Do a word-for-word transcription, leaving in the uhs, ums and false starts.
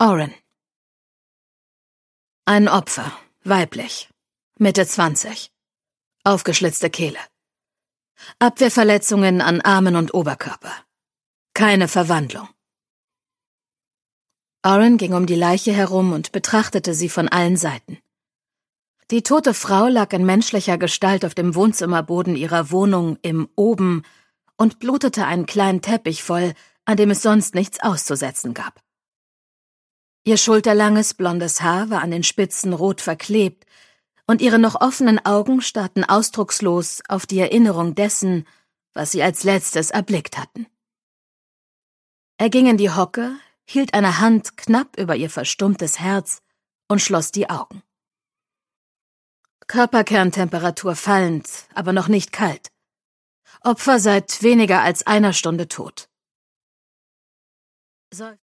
Oren. Ein Opfer, weiblich, Mitte zwanzig, aufgeschlitzte Kehle. Abwehrverletzungen an Armen und Oberkörper. Keine Verwandlung. Oren ging um die Leiche herum und betrachtete sie von allen Seiten. Die tote Frau lag in menschlicher Gestalt auf dem Wohnzimmerboden ihrer Wohnung im Oben und blutete einen kleinen Teppich voll, an dem es sonst nichts auszusetzen gab. Ihr schulterlanges, blondes Haar war an den Spitzen rot verklebt, und ihre noch offenen Augen starrten ausdruckslos auf die Erinnerung dessen, was sie als letztes erblickt hatten. Er ging in die Hocke, hielt eine Hand knapp über ihr verstummtes Herz und schloss die Augen. Körperkerntemperatur fallend, aber noch nicht kalt. Opfer seit weniger als einer Stunde tot.